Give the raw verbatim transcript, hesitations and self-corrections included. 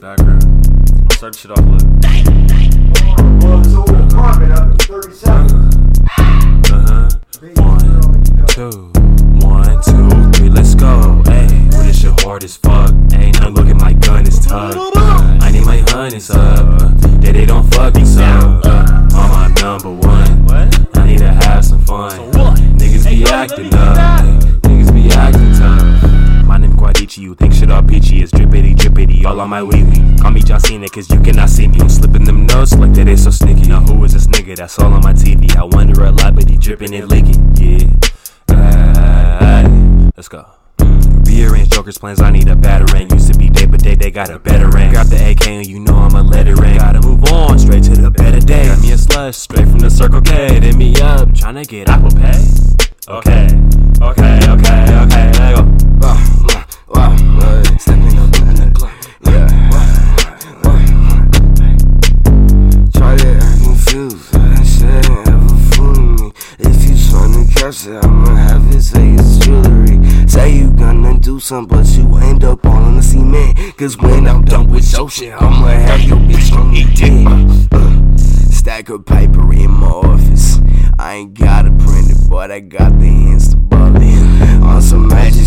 background. I'll start shit off with. Well, this old apartment up in thirty seconds. Uh-huh. One, two, one, two, three, let's go. Hey, well, this shit hard as fuck. Ain't no looking, my gun is tucked. I need my honeys up. That they don't fuck this up. Uh, on my number one. I need to have some fun. Niggas be acting up. Niggas be acting tough. My name Guadici, you think shit all peachy. It's drippity, drippity, all on my wee wee. Call me John Cena, cause you cannot see me. I'm slipping them notes like that is so sneaky. Now who is this nigga that's all on my T V? I wonder a lot, but he dripping and leaking. Yeah. Uh, let's go. Rearrange Joker's plans, I need a battering. Used to be day, but day, they got a better rank. Grab the A K and you know I'ma let it ring. Gotta move on, straight to the better day. Got me a slush, straight from the Circle K. Hit me up, tryna get Apple Pay. Okay, okay, okay, okay, let go. Wow, wow, wow, stepping up in the club, yeah. Try it, I'm confused. That shit ain't ever fooling me. If you tryna catch it, I'ma have it say it's jewelry. Say you gonna do something, but you end up all on the cement. Cause when I'm done with your shit, I'ma have your bitch on me dick. Uh, uh, stack of paper in my office. I ain't got a printer, but I got the Insta bullet. On some magic